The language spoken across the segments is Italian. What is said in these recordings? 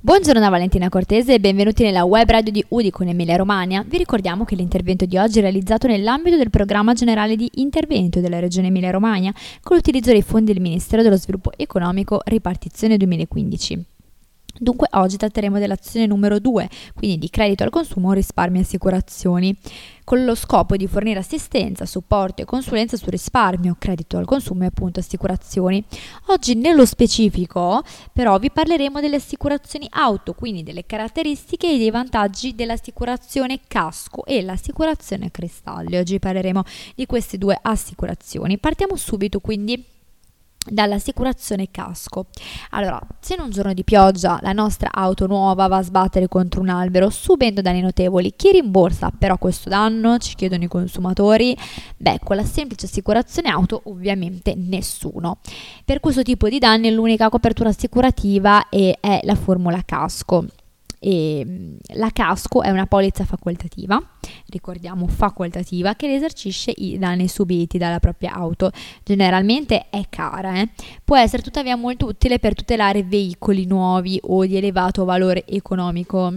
Buongiorno da Valentina Cortese e benvenuti nella web radio di Udine in Emilia Romagna. Vi ricordiamo che l'intervento di oggi è realizzato nell'ambito del programma generale di intervento della Regione Emilia Romagna con l'utilizzo dei fondi del Ministero dello Sviluppo Economico Ripartizione 2015. Dunque oggi tratteremo dell'azione numero 2, quindi di credito al consumo, risparmio e assicurazioni, con lo scopo di fornire assistenza, supporto e consulenza su risparmio, credito al consumo e appunto assicurazioni. Oggi nello specifico però vi parleremo delle assicurazioni auto, quindi delle caratteristiche e dei vantaggi dell'assicurazione casco e l'assicurazione cristalli. Oggi parleremo di queste due assicurazioni. Partiamo subito quindi dall'assicurazione casco. Allora, se in un giorno di pioggia la nostra auto nuova va a sbattere contro un albero subendo danni notevoli, chi rimborsa però questo danno? Ci chiedono i consumatori. Con la semplice assicurazione auto ovviamente nessuno. Per questo tipo di danni l'unica copertura assicurativa è la formula casco. E la casco è una polizza facoltativa, ricordiamo facoltativa, che risarcisce i danni subiti dalla propria auto. Generalmente è cara, può essere tuttavia molto utile per tutelare veicoli nuovi o di elevato valore economico.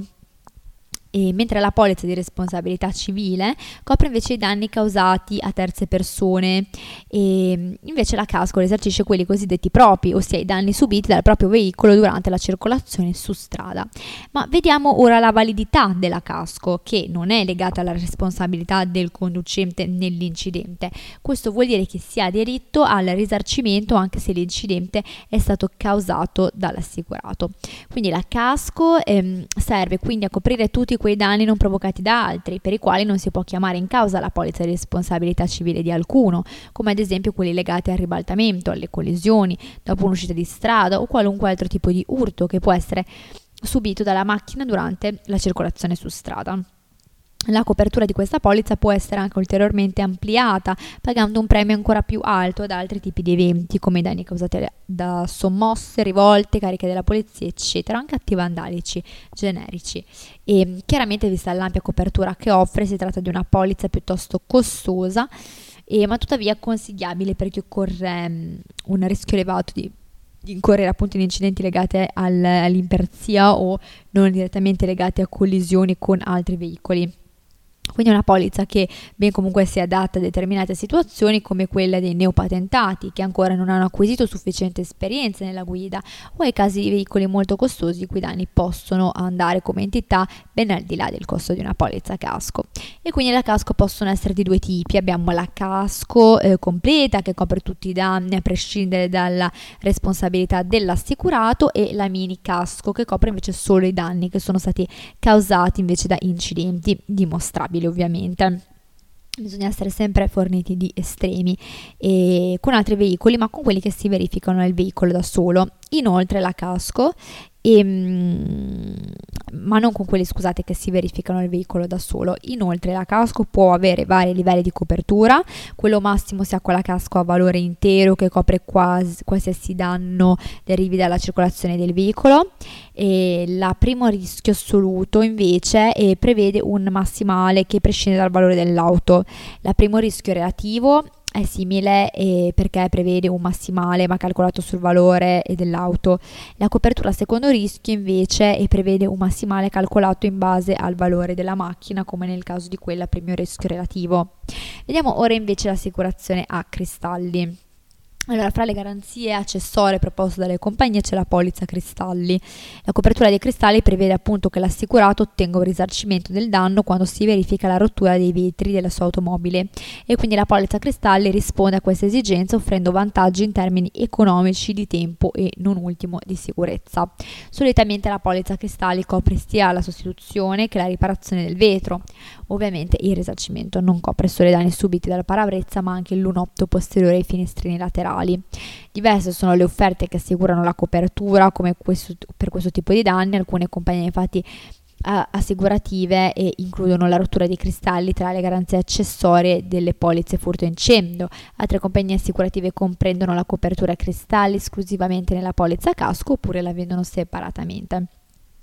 E mentre la polizza di responsabilità civile copre invece i danni causati a terze persone, e invece la casco risarcisce quelli cosiddetti propri, ossia i danni subiti dal proprio veicolo durante la circolazione su strada. Ma vediamo ora la validità della casco, che non è legata alla responsabilità del conducente nell'incidente. Questo vuol dire che si ha diritto al risarcimento anche se l'incidente è stato causato dall'assicurato. Quindi la casco serve quindi a coprire tutti quei danni non provocati da altri, per i quali non si può chiamare in causa la polizza di responsabilità civile di alcuno, come ad esempio quelli legati al ribaltamento, alle collisioni, dopo un'uscita di strada o qualunque altro tipo di urto che può essere subito dalla macchina durante la circolazione su strada. La copertura di questa polizza può essere anche ulteriormente ampliata, pagando un premio ancora più alto ad altri tipi di eventi, come i danni causati da sommosse, rivolte, cariche della polizia, eccetera, anche atti vandalici generici. E chiaramente, vista l'ampia copertura che offre, si tratta di una polizza piuttosto costosa, ma tuttavia consigliabile per chi corre un rischio elevato di incorrere appunto in incidenti legati all'imperzia o non direttamente legati a collisioni con altri veicoli. Quindi è una polizza che ben comunque si adatta a determinate situazioni, come quella dei neopatentati che ancora non hanno acquisito sufficiente esperienza nella guida, o ai casi di veicoli molto costosi i cui danni possono andare come entità ben al di là del costo di una polizza casco. E quindi la casco possono essere di due tipi. Abbiamo la casco completa, che copre tutti i danni a prescindere dalla responsabilità dell'assicurato, e la mini casco, che copre invece solo i danni che sono stati causati invece da incidenti dimostrabili. Ovviamente bisogna essere sempre forniti di estremi e con altri veicoli, ma con quelli che si verificano nel veicolo da solo. Inoltre la casco ma non con quelli, scusate, che si verificano nel veicolo da solo. Inoltre la casco può avere vari livelli di copertura. Quello massimo si ha quella casco a valore intero, che copre qualsiasi danno derivi dalla circolazione del veicolo, e la primo rischio assoluto invece prevede un massimale che prescinde dal valore dell'auto. La primo rischio relativo è simile perché prevede un massimale ma calcolato sul valore dell'auto. La copertura secondo rischio invece prevede un massimale calcolato in base al valore della macchina, come nel caso di quella primo rischio relativo. Vediamo ora invece l'assicurazione a cristalli. Allora, fra le garanzie accessorie proposte dalle compagnie c'è la polizza cristalli. La copertura dei cristalli prevede appunto che l'assicurato ottenga un risarcimento del danno quando si verifica la rottura dei vetri della sua automobile, e quindi la polizza cristalli risponde a questa esigenza offrendo vantaggi in termini economici, di tempo e non ultimo di sicurezza. Solitamente la polizza cristalli copre sia la sostituzione che la riparazione del vetro. Ovviamente il risarcimento non copre solo i danni subiti dalla parabrezza, ma anche il lunotto posteriore e i finestrini laterali. Diverse sono le offerte che assicurano la copertura per questo tipo di danni. Alcune compagnie infatti assicurative includono la rottura dei cristalli tra le garanzie accessorie delle polizze furto e incendio. Altre compagnie assicurative comprendono la copertura a cristalli esclusivamente nella polizza casco oppure la vendono separatamente.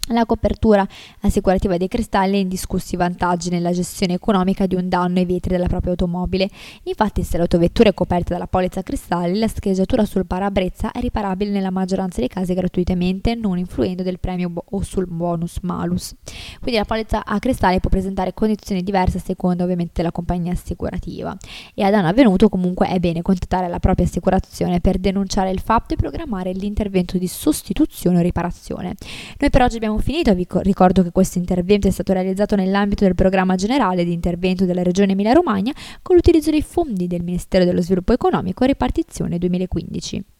La copertura assicurativa dei cristalli ha indiscussi vantaggi nella gestione economica di un danno ai vetri della propria automobile. Infatti, se l'autovettura è coperta dalla polizza a cristalli, la scheggiatura sul parabrezza è riparabile nella maggioranza dei casi gratuitamente, non influendo del premio o sul bonus malus. Quindi la polizza a cristalli può presentare condizioni diverse a seconda ovviamente della compagnia assicurativa. E a danno avvenuto comunque è bene contattare la propria assicurazione per denunciare il fatto e programmare l'intervento di sostituzione o riparazione. Noi per oggi abbiamo finito. Vi ricordo che questo intervento è stato realizzato nell'ambito del programma generale di intervento della Regione Emilia-Romagna con l'utilizzo dei fondi del Ministero dello Sviluppo Economico ripartizione 2015.